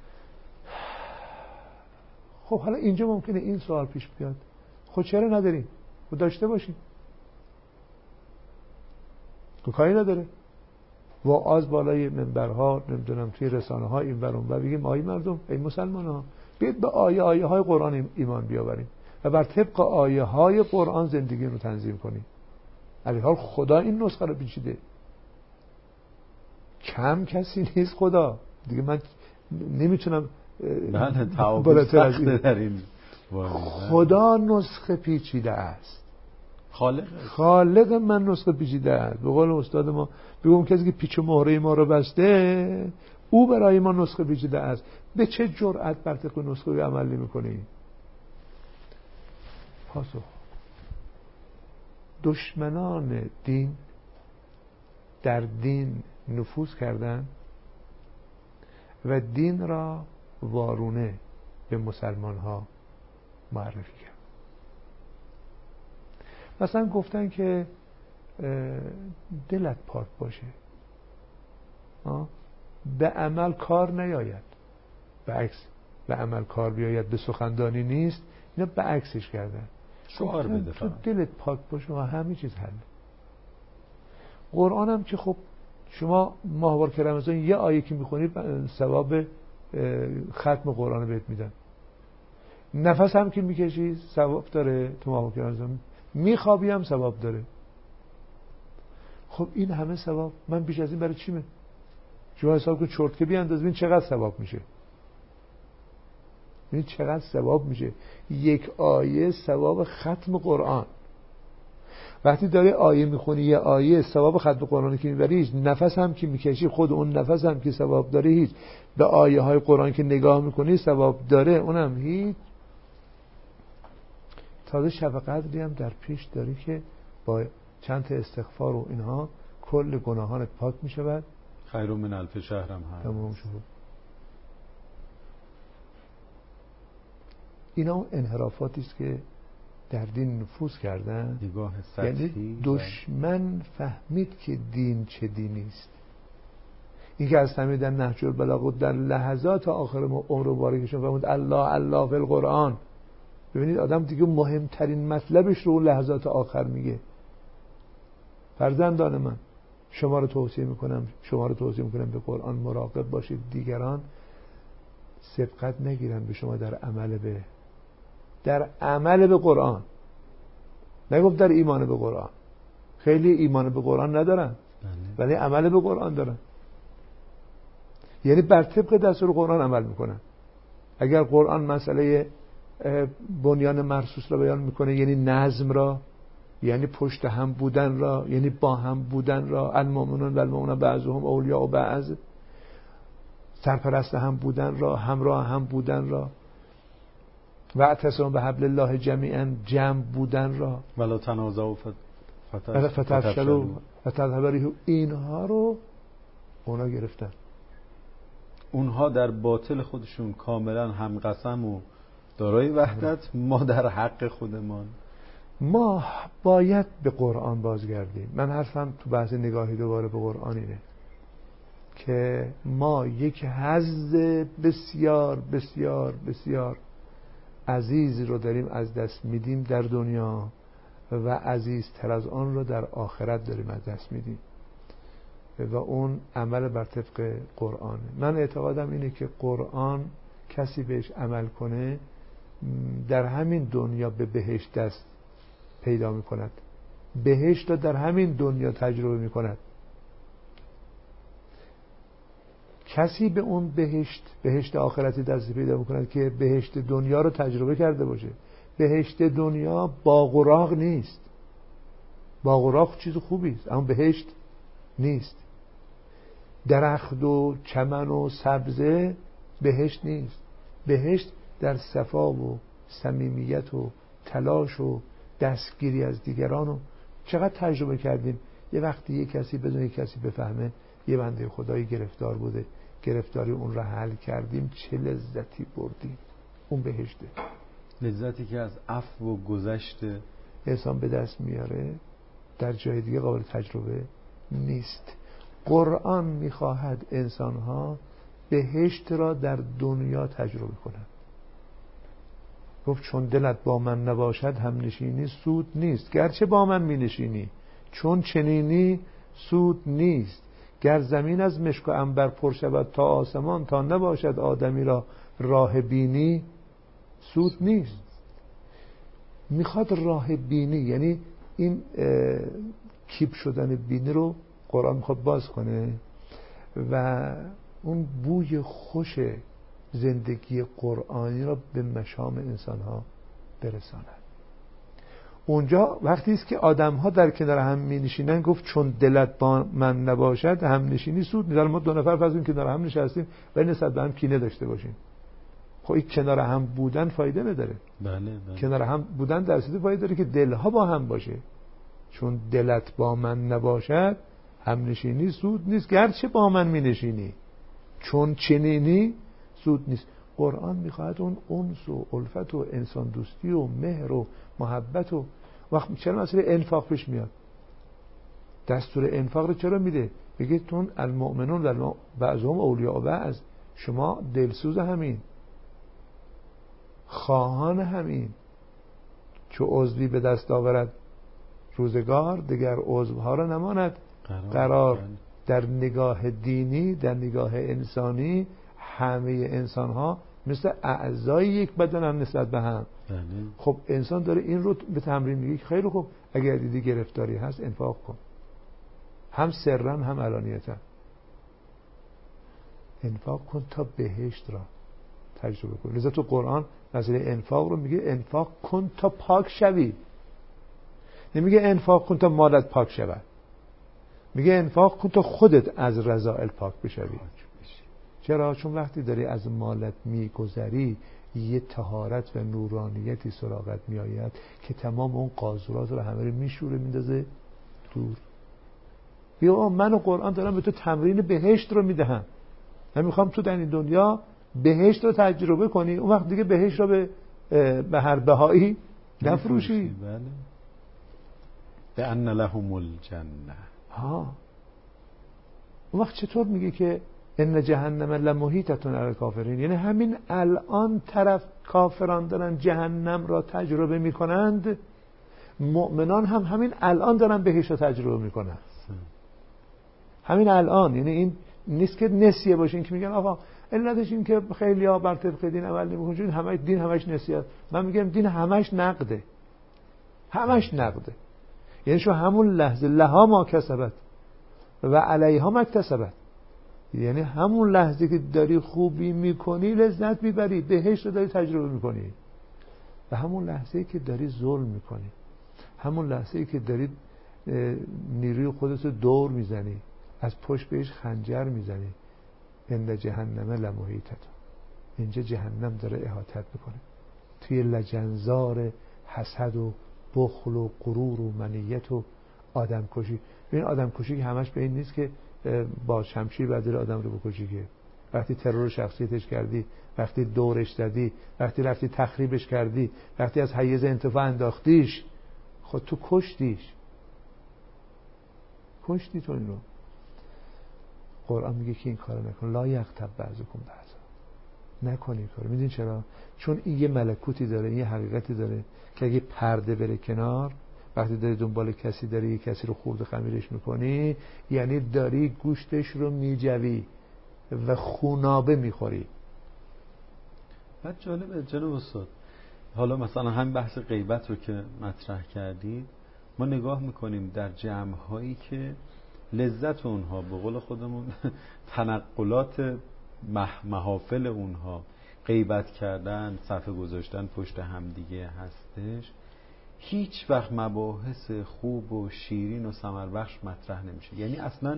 خب حالا اینجا ممکنه این سوال پیش بیاد، خب چرا نداریم؟ خب داشته باشیم، تو کاری نداره. وعاظ بالای منبرها، نمیدونم توی رسانه ها این ور اون ور بگیم آیه مردم، ای مسلمان ها بیاید به آیه آیه های قرآن ایمان بیاوریم و بر طبق آیه های قرآن زندگی رو تنظیم کنیم. علی حال خدا این نسخه رو پیچیده، کم کسی نیست خدا دیگه. من نمیتونم بله تعابیر سخته در این. خدا نسخه پیچیده است. خالق خالق من نسخه پیچیده است. به قول استاد ما بگم کسی که پیچ و مهره ما رو بسته او برای ما نسخه پیچیده است. به چه جرأت بر طبق نسخه عمل نمی‌کنی؟ پاسخ: دشمنان دین در دین نفوذ کردند و دین را وارونه به مسلمان ها معرفی کرد. مثلا گفتن که دلت پاک باشه، به عمل کار نیاید، به عکس به عمل کار بیاید، به سخندانی نیست. اینا به عکسش کردن. شعار بده تو دلت پاک باشه و همه چیز حل. قرآن هم که خب شما ماهوار که رمضان یه آیه که میخونید ثواب ختم قرآن بهت میدن. نفس هم که میکشی ثواب داره، تو ماهوار که رمضان میخوابی هم ثواب داره. خب این همه ثواب من بیش از این برای چیمه؟ شما حساب کن چرت که بیانداز ببین چقدر ثواب میشه. ببین چقدر ثواب میشه. یک آیه ثواب ختم قرآن. وقتی داری آیه میخونی یه آیه ثواب ختم قرآن که میبری، هیچ نفس هم که میکشی خود اون نفس هم که ثواب داره، هیچ به آیه های قرآن که نگاه میکنی ثواب داره اونم هیچ. تازه شب قدری هم در پیش داری که با چند تا استغفار و اینها کل گناهانت پاک میشود. خیر من الف شهرم هست. تمام شد. اینا انحرافاتی است که در دین نفوذ کردن. نگاه سطحی. یعنی دشمن فهمید که دین چه دینی است. این که از همین در نهج البلاغه در لحظات آخر عمر مبارکشون فهمید الله الله فی القرآن. ببینید آدم دیگه مهمترین مطلبش رو اون لحظات آخر میگه. فرزندان من شما رو توصیه میکنم شما رو توصیه میکنم به قرآن مراقب باشید دیگران سبقت نگیرن به شما در عمل به در عمل به قرآن. نگفت در ایمان به قرآن. خیلی ایمان به قرآن ندارن ولی عمل به قرآن دارن. یعنی بر طبق دستور قرآن عمل میکنن. اگر قرآن مسئله بنیان مرصوص را بیان میکنه، یعنی نظم را، یعنی پشت هم بودن را، یعنی با هم بودن را، المؤمنون و المؤمنات بعضهم اولیاء بعض، سرپرست هم بودن را، همراه هم بودن را، و اعتصموا بحبل الله جمیعا جمع بودن را، ولا تنازعوا فتفشلوا وتذهب ريحكم، اینها رو اونا گرفتن. اونها در باطل خودشون کاملا هم قسم و دارای وحدت، ما در حق خودمان. ما باید به قرآن بازگردیم. من حرفم تو بحث نگاهی دوباره به قرآن اینه که ما یک حظ بسیار بسیار بسیار عزیز رو داریم از دست میدیم در دنیا و عزیزتر از آن رو در آخرت داریم از دست میدیم و اون عمل بر طبق قرآنه. من اعتقادم اینه که قرآن کسی بهش عمل کنه در همین دنیا به بهشت دست پیدا میکند، بهشت رو در همین دنیا تجربه میکند. کسی به اون بهشت بهشت آخرتی دست پیدا میکند که بهشت دنیا رو تجربه کرده باشه. بهشت دنیا باغ و راغ نیست. باغ و راغ چیز خوبی است، اما بهشت نیست. درخت و چمن و سبزه بهشت نیست. بهشت در صفا و صمیمیت و تلاش و دستگیری از دیگران. و چقدر تجربه کردیم یه وقتی یه کسی بدون یه کسی بفهمه یه بنده خدایی گرفتار بوده، گرفتاری اون را حل کردیم، چه لذتی بردیم. اون بهشته. لذتی که از عفو و گذشت انسان به دست میاره در جای دیگه قابل تجربه نیست. قرآن میخواهد انسانها بهشت را در دنیا تجربه کنند. گفت چون دلت با من نباشد هم نشینی سود نیست، گرچه با من می نشینی چون چنینی سود نیست. گر زمین از مشک و عنبر پر شود تا آسمان، تا نباشد آدمی را راه بینی سود نیست. میخواد راه بینی، یعنی این کیپ شدن بینی رو قرآن میخواد باز کنه و اون بوی خوش زندگی قرآنی را به مشام انسان ها برساند. اونجا وقتی است که آدم ها در کنار هم می نشینن گفت چون دلت با من نباشد هم نشینی سود نیست. ما دو نفر فرض کنیم کنار هم نشستیم ولی نسبت به هم کینه داشته باشیم، خب این کنار هم بودن فایده نداره. بله بله. کنار هم بودن در صورتی فایده داره که دلها با هم باشه. چون دلت با من نباشد هم نشینی سود نیست، گرچه با من می نشینی چون چنینی سود نیست. قرآن میخواهد اون انس و الفت و انسان دوستی و مهر و محبت و وقت چرا مسئله انفاق پیش میاد؟ دستور انفاق رو چرا میده؟ بگه تون المؤمنون و بعضهم اولیاء بعض، شما دلسوز همین، خواهان همین، چو عضوی به دست آورد روزگار دیگر عضوها را نماند قرار, قرار. در نگاه دینی، در نگاه انسانی همه انسان ها مثل اعضای یک بدن هم نسبت به هم. بله. خب انسان داره این رو به تمرین میگه که خیلی خوب اگر دیدی گرفتاری هست انفاق کن، هم سرا هم علانیتا انفاق کن تا بهشت را تجربه کن. لذا تو قرآن مسئله انفاق رو میگه انفاق کن تا پاک شوی، نمیگه انفاق کن تا مالت پاک شود، میگه انفاق کن تا خودت از رذائل پاک بشوی. چرا؟ چون وقتی داری از مالت میگذری یه طهارت و نورانیتی سراغت میآید که تمام اون قاذورات رو همه رو میشوره میندازه دور. بیا من و قرآن دارم به تو تمرین بهشت رو میدهم. من میخوام تو در این دنیا بهشت رو تجربه کنی، اون وقت دیگه بهشت رو به به هر بهایی نفروشی. بله. به ان لهم الجنه. ها اون وقت چطور میگه که ان جهنم لمحیطة علی الکافرین؟ یعنی همین الان طرف کافران دارن جهنم را تجربه میکنند، مؤمنان هم همین الان دارن بهشت را تجربه میکنند. همین الان، یعنی این نیست که نسیه باشه، این که میگن آقا علتش این که خیلی ها بر طبق دین عمل نمیکنن، چون همه دین همش نسیه. من میگم دین همش نقده، همش نقده. یعنی شو همون لحظه لها ما کسبت و علیها ما اکتسبت، یعنی همون لحظه که داری خوبی میکنی لذت میبری، بهشت رو داری تجربه میکنی، و همون لحظه که داری ظلم میکنی، همون لحظه که داری نیروی خودت رو دور میزنی، از پشت بهش خنجر میزنی، ان جهنم لمحیطة، اینجا جهنم داره احاطت میکنه. توی لجنزار حسد و بخل و غرور و منیت و آدم کشی. این آدم کشی که همش به این نیست که با شمشیر بدل آدم رو بکشی، که وقتی ترور شخصیتش کردی، وقتی دورش زدی، وقتی رفتی تخریبش کردی، وقتی از حیز انتفاع انداختیش، خود تو کشتیش کشتی تو این رو. قرآن میگه که این کارو نکن، لا یغتب بعضکم بعضا، نکن این کارو. میدونی چرا؟ چون این یه ملکوتی داره، این یه حقیقتی داره که اگه پرده بره کنار، وقتی داری دنبال کسی داری یه کسی رو خورد خمیرش میکنی، یعنی داری گوشتش رو میجوی و خونابه میخوری. بعد جالبه جناب استاد، حالا مثلا همین بحث غیبت رو که مطرح کردید، ما نگاه میکنیم در جمع‌هایی که لذت اونها به قول خودمون تنقلات محافل اونها غیبت کردن، صفحه گذاشتن پشت همدیگه هستش، هیچ وقت مباحث خوب و شیرین و ثمربخش مطرح نمیشه. یعنی اصلا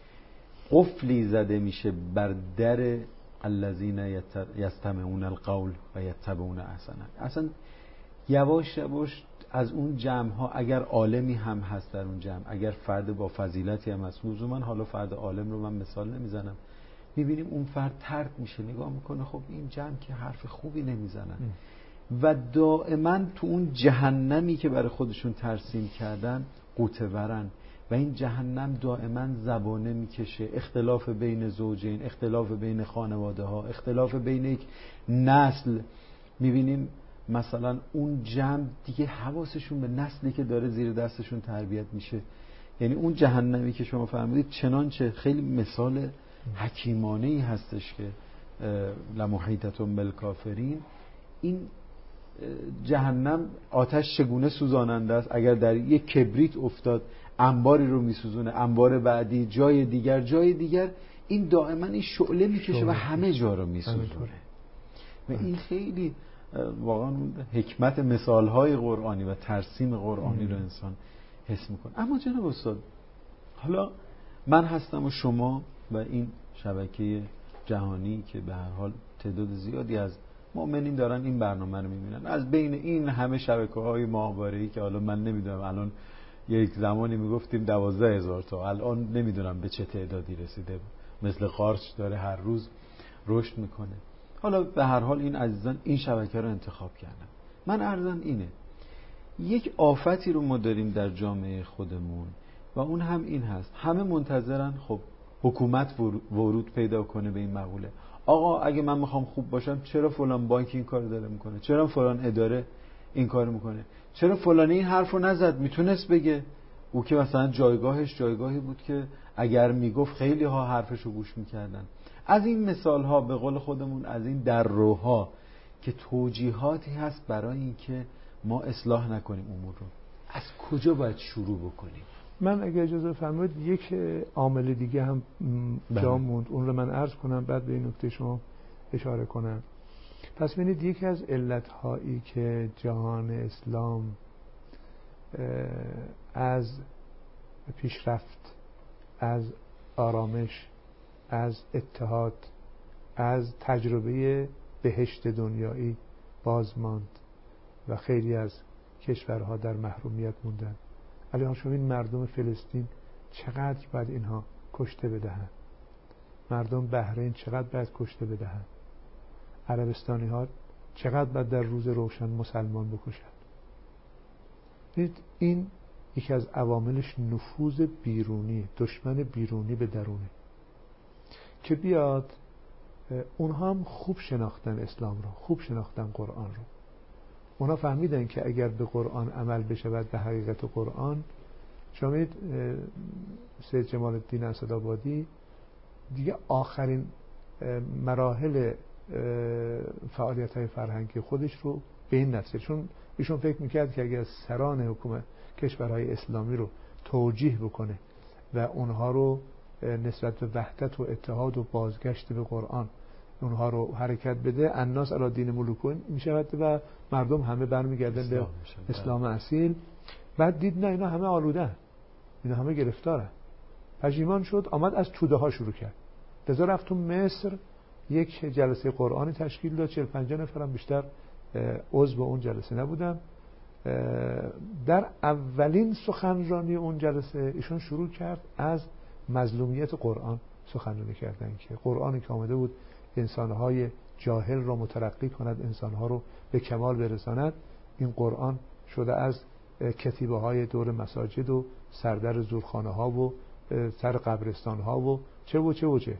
قفلی زده میشه بر در الذین یستمعون القول و یتبعون احسنه. اصلا یواش یواش از اون جمع ها اگر عالمی هم هست در اون جمع، اگر فرد با فضیلتی هم هست، لزوما حالا فرد عالم رو من مثال نمیزنم، میبینیم اون فرد طرد میشه، نگاه میکنه خب این جمع که حرف خوبی نمیزنن و دائما تو اون جهنمی که برای خودشون ترسیم کردن غوطه ورن و این جهنم دائما زبانه میکشه. اختلاف بین زوجین، اختلاف بین خانواده ها، اختلاف بین یک نسل. میبینیم مثلا اون جمع دیگه حواسشون به نسلی که داره زیر دستشون تربیت میشه. یعنی اون جهنمی که شما فرمودید چنانچه خیلی مثال حکیمانه ای هستش که لمحیطتون بالکافرین. این جهنم آتش چگونه سوزاننده است، اگر در یک کبریت افتاد انباری رو میسوزونه، انبار بعدی جای دیگر جای دیگر، این دائما این شعله میکشه و همه جا رو میسوزونه. و این خیلی واقعا حکمت مثالهای قرآنی و ترسیم قرآنی رو انسان حس میکنه. اما جناب استاد، حالا من هستم و شما و این شبکه جهانی که به هر حال تعداد زیادی از مؤمنین دارن این برنامه رو میبینن، از بین این همه شبکه‌های ماهواره‌ای که حالا من نمیدونم، الان یک زمانی میگفتیم دوازده هزار تا، الان نمیدونم به چه تعدادی رسیده، مثل قارچ داره هر روز رشد میکنه. حالا به هر حال این عزیزان این شبکه رو انتخاب کردن. من عرضم اینه، یک آفتی رو ما داریم در جامعه خودمون و اون هم این هست، همه منتظرن خب حکومت ورود پیدا کنه به این مقوله. آقا اگه من میخوام خوب باشم، چرا فلان بانک این کار داره میکنه؟ چرا فلان اداره این کار میکنه؟ چرا فلانی این حرفو نزد؟ میتونست بگه. او که مثلا جایگاهش جایگاهی بود که اگر میگفت خیلی ها حرفشو گوش میکردن. از این مثال ها به قول خودمون، از این درروها که توجیهاتی هست برای این که ما اصلاح نکنیم امور رو، از کجا باید شروع بکنیم؟ من اگه اجازه فرمایید یک عامل دیگه هم جا موند، اون رو من عرض کنم بعد به این نکته شما اشاره کنم. پس ببینید یکی از علتهایی که جهان اسلام از پیشرفت، از آرامش، از اتحاد، از تجربه بهشت دنیایی باز ماند و خیلی از کشورها در محرومیت موندن. علی شما این مردم فلسطین چقدر باید اینها کشته بدهند؟ مردم بحرین چقدر باید کشته بدهند؟ عربستانی ها چقدر باید در روز روشن مسلمان بکشند؟ این یکی از عواملش نفوذ بیرونی، دشمن بیرونی به درونه که بیاد. اونها هم خوب شناختن اسلام رو، خوب شناختن قرآن رو. اونا فهمیدن که اگر به قرآن عمل بشود، به حقیقت قرآن، شما می‌بینید سید جمال الدین اسدآبادی دیگه آخرین مراحل فعالیت‌های فرهنگی خودش رو به این نتیجه، چون ایشون فکر میکرد که اگر سران حکومت کشورهای اسلامی رو توجیه بکنه و اونها رو نسبت به وحدت و اتحاد و بازگشت به قرآن اونها رو حرکت بده، الناس علی دین ملوکون میشود و مردم همه برمیگردن به اسلام اصیل. بعد دید نه، اینا همه آلوده، اینا همه گرفتاره. پشیمان شد، آمد از توده ها شروع کرد. لذا رفت تو مصر یک جلسه قرآنی تشکیل داد، چهل پنجاه نفرم بیشتر عضو اون جلسه نبودن. در اولین سخنرانی اون جلسه ایشون شروع کرد از مظلومیت قرآن سخنرانی کردن، که قرآنی که آمده بود انسانهای جاهل رو مترقی کند، انسانها رو به کمال برساند، این قرآن شده از کتیبه های دور مساجد و سردر زورخانه ها و سر قبرستان ها و چه و چه و چه،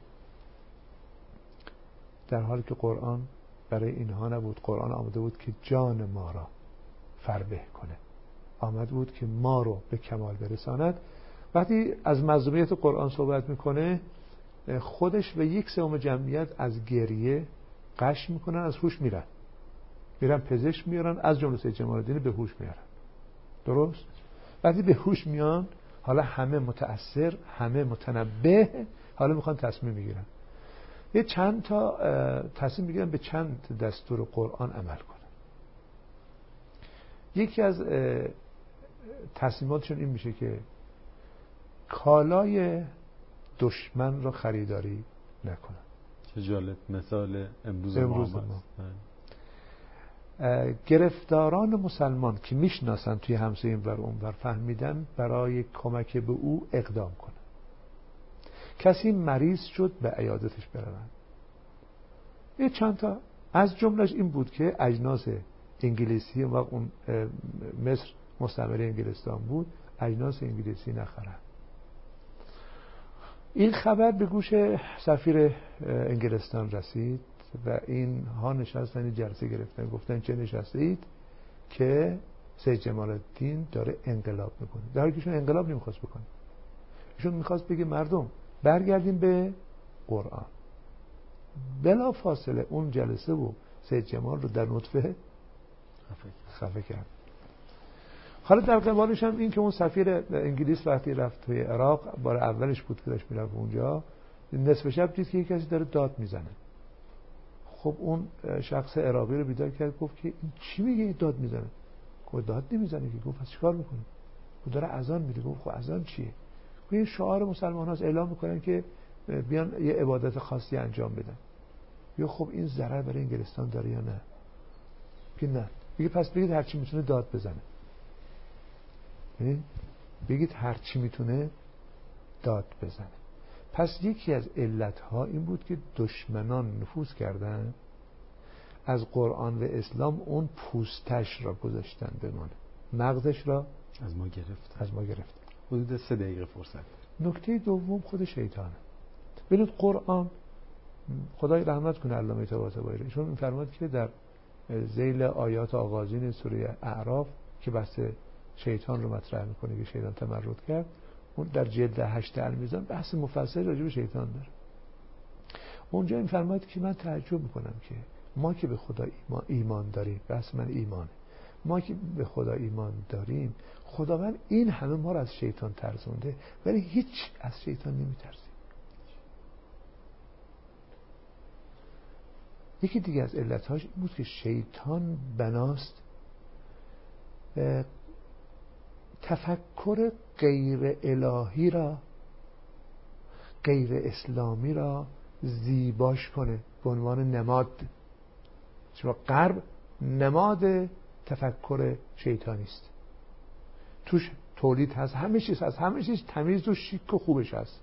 در حالی که قرآن برای اینها نبود. قرآن آمده بود که جان ما را فربه کنه، آمد بود که ما رو به کمال برساند. وقتی از مظلومیت قرآن صحبت میکنه، خودش و یک سوم جمعیت از گریه قش میکنن، از هوش میرن، میرن پزشک میارن، از جمله سید جمال الدین به هوش میارن. درست؟ وقتی به هوش میان، حالا همه متأثر، همه متنبه، حالا میخوان تصمیم میگیرن. یه چند تا تصمیم میگیرن به چند دستور قرآن عمل کنن. یکی از تصمیماتشون این میشه که کالای دشمن را خریداری نکنن. چه جالب، مثال امروز, امروز ما, ما. ما. گرفتاران مسلمان که میشناسن توی همسایه این ور اون ور فهمیدن برای کمک به او اقدام کنن. کسی مریض شد به عیادتش برن. یه چند تا از جملهش این بود که اجناس انگلیسی و اون مصر مستعمره انگلستان بود، اجناس انگلیسی نخرن. این خبر به گوش سفیر انگلستان رسید و این ها نشستن جلسه گرفتن، گفتن چه نشسته اید؟ که سید جمال الدین داره انقلاب میکنه. در حالی که ایشون انقلاب نمیخواست بکنه، ایشون میخواست بگه مردم برگردیم به قرآن. بلا فاصله اون جلسه و سید جمال رو در نطفه خفه کرد. حالا در قبالش هم این که اون سفیر انگلیس وقتی رفت توی عراق، بار اولش بود که داشت میرفت اونجا، نصف شب دید که یک کسی داره داد میزنه. خب اون شخص عراقی رو بیدار کرد، گفت که این چی میگه داد میزنه؟ گفت داد نمیزنه که. گفت پس چیکار میکنه؟ گفت داره اذان میده. گفت خب اذان چیه؟ گفت این شعار مسلمان هاست، اعلام میکنن که بیان یه عبادت خاصی انجام بدن. یا خب این ضرر برای انگلستان داره یا نه؟ که نه. میگه پس بگید هر چی میتونه داد بزنه. بگید هر چی میتونه داد بزنه. پس یکی از علتها این بود که دشمنان نفوذ کردن، از قرآن و اسلام اون پوستش را گذاشتن بمانه، مغزش را از ما گرفت از ما گرفت. حدود سه دقیقه فرصت. نکته دوم خود شیطانه. ببینید قرآن، خدای رحمت کنه علامه طباطبایی، ایشون می‌فرماد که در ذیل آیات آغازین سوره اعراف که بحث شیطان رو مطرح میکنه که شیطان تمرد کرد، اون در جلد هشت المیزان بحث مفصل راجع به شیطان داره. اونجا این فرماید که من تعجب میکنم که ما که به خدا ایمان, ایمان داریم، بحث من ایمانه، ما که به خدا ایمان داریم، خداوند این همه ما رو از شیطان ترسونده ولی هیچ از شیطان نمیترسیم. یکی دیگه از علتهاش این بود که شیطان بناست تفکر غیر الهی را، غیر اسلامی را زیباش کنه به عنوان نماد. چون غرب نماد تفکر شیطانی است، توش تولید هست، همه چیز هست، همه چیز تمیز و شیک و خوبش هست.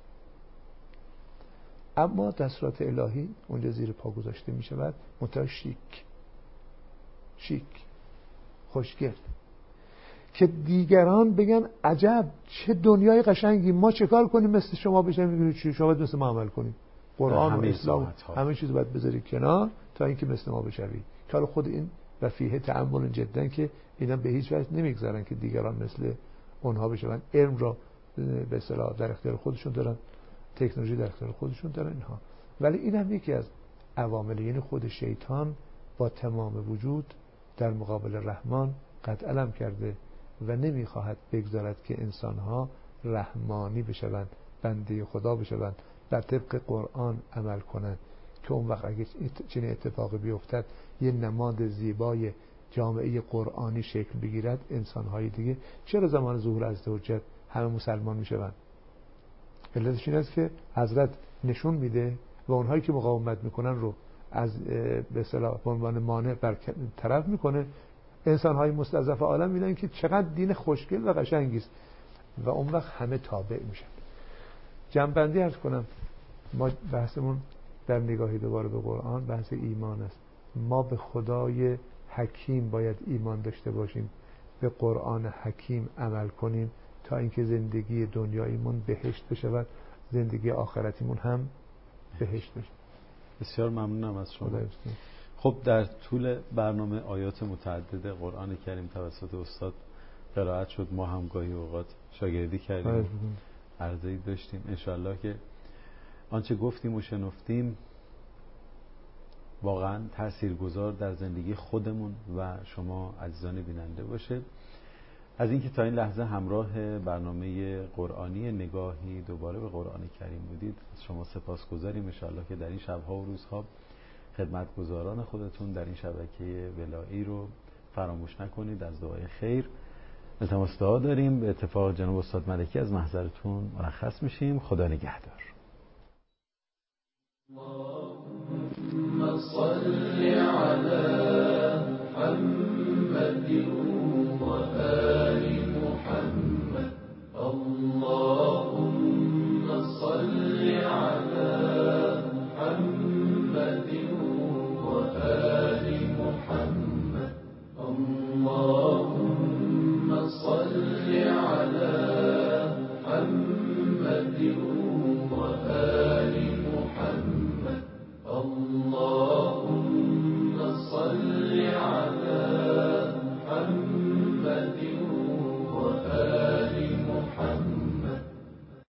اما دستورات الهی اونجا زیر پا گذاشته می شود، منتها شیک شیک خوشگل، که دیگران بگن عجب چه دنیای قشنگی، ما چه کار کنیم مثل شما بشیم؟ میگید چی؟ شما باید مثل ما عمل کنیم، قرآن و اسلام همه چیز باید بذاری کنار تا اینکه مثل ما بشوی. که خود این و فیه تأمل جدا که اینا به هیچ وجه نمیگذارن که دیگران مثل اونها بشن. علم را به اصطلاح در اختیار خودشون دارن، تکنولوژی در اختیار خودشون دارن اینها. ولی این هم یکی از عوامل، یعنی خود شیطان با تمام وجود در مقابل رحمان قد علم کرده و نمیخواهد بگذارد که انسانها رحمانی بشوند، بنده خدا بشوند، بر طبق قرآن عمل کنند، که اون وقت اگه چنین اتفاقی بیفتد یه نماد زیبای جامعه قرآنی شکل بگیرد، انسانهای دیگه چرا زمان ظهور حضرت حجت همه مسلمان میشوند؟ علتش این است که حضرت نشون میده و اونهایی که مقاومت میکنن رو از به اصطلاح به عنوان مانع برطرف میکنه. انسانهای مستضعف عالم میدن که چقدر دین خوشگل و قشنگی است و اون وقت همه تابع میشن. جمع‌بندی عرض کنم، ما بحثمون در نگاهی دوباره به قرآن بحث ایمان است. ما به خدای حکیم باید ایمان داشته باشیم، به قرآن حکیم عمل کنیم تا اینکه زندگی دنیاییمون بهشت بشود، زندگی آخرتیمون هم بهشت بشه. بسیار ممنونم از شما. خب در طول برنامه آیات متعدد قرآن کریم توسط استاد قرائت شد، ما هم گاهی اوقات شاگردی کردیم، عرضه‌ای داشتیم. انشالله که آنچه گفتیم و شنفتیم واقعا تاثیرگذار در زندگی خودمون و شما عزیزان بیننده باشه. از اینکه تا این لحظه همراه برنامه قرآنی نگاهی دوباره به قرآن کریم بودید از شما سپاسگزاریم. انشالله که در این شب‌ها و روزها خدمتگزاران خودتون در این شبکه ولایی رو فراموش نکنید از دعای خیر. التماس دعا داریم. به اتفاق جناب استاد ملکی از محضرتون مرخص میشیم. خدا نگهدار. اللهم صل على محمد وآل محمد. اللهم صل على محمد وآل محمد. اللهم صل على محمد